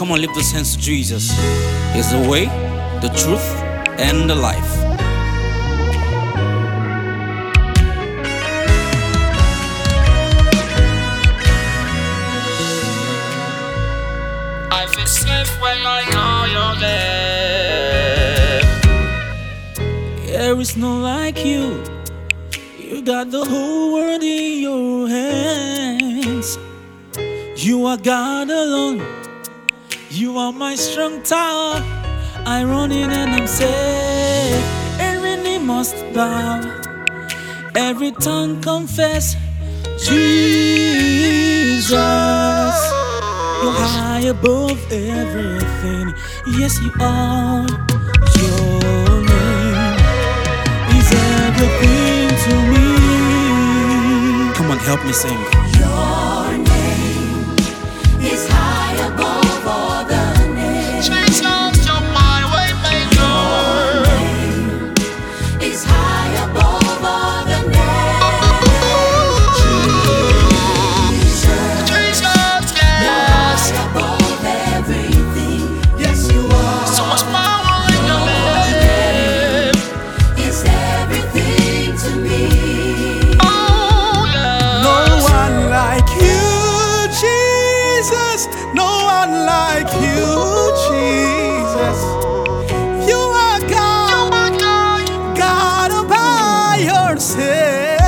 Come on, lift those hands to Jesus. He's the way, the truth, and the life. I feel safe when I know you're there. There is no like you. You got the whole world in your hands. You are God alone. You are my strong tower. I run in and I'm safe. Every knee must bow, every tongue confess Jesus. You're high above everything. Yes, you are. Your name is everything to me. Come on, help me sing. Your name is high above all the names. Jesus, you're my way maker. Your name is high above all the names. Jesus, Jesus, you're yes. high above everything. Yes, you are. So much power in your name. It's everything to me. Oh, yeah. No one like you, Jesus. No one like you, Jesus. You are God, God all by yourself.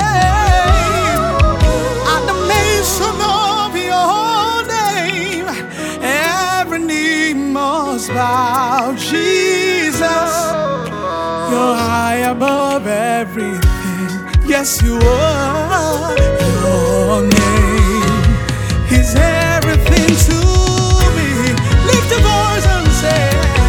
At the mention of your name, every knee must bow. Jesus, you're high above everything. Yes, you are. Your name is everything to me. Lift your voice and say,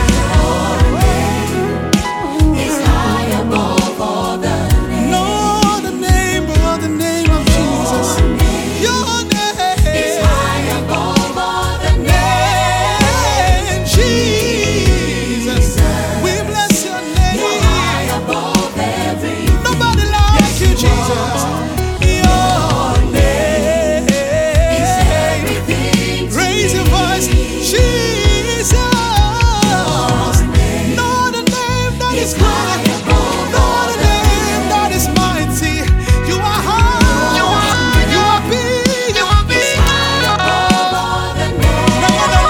It's high above all the names. no, the name but the name of Jesus. Your name It's high above all the name, names. Jesus. We bless your You're high name. above everything. Nobody like you, Jesus. Your name. Everything to Raise your me. voice, Jesus. No the name that is It's high great, above no all the the name that is mighty. You are high, You are high, you are big, you are It's big. high above all the No, no,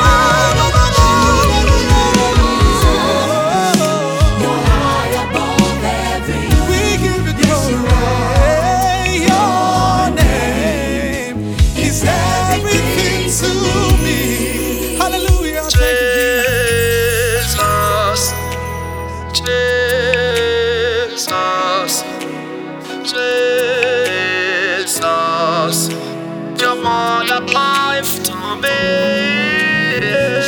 no, You're high above everything. we give you glory. Your name is everything to me. Hallelujah. Thank you, Jesus. Jesus, Jesus, you're more like life to me.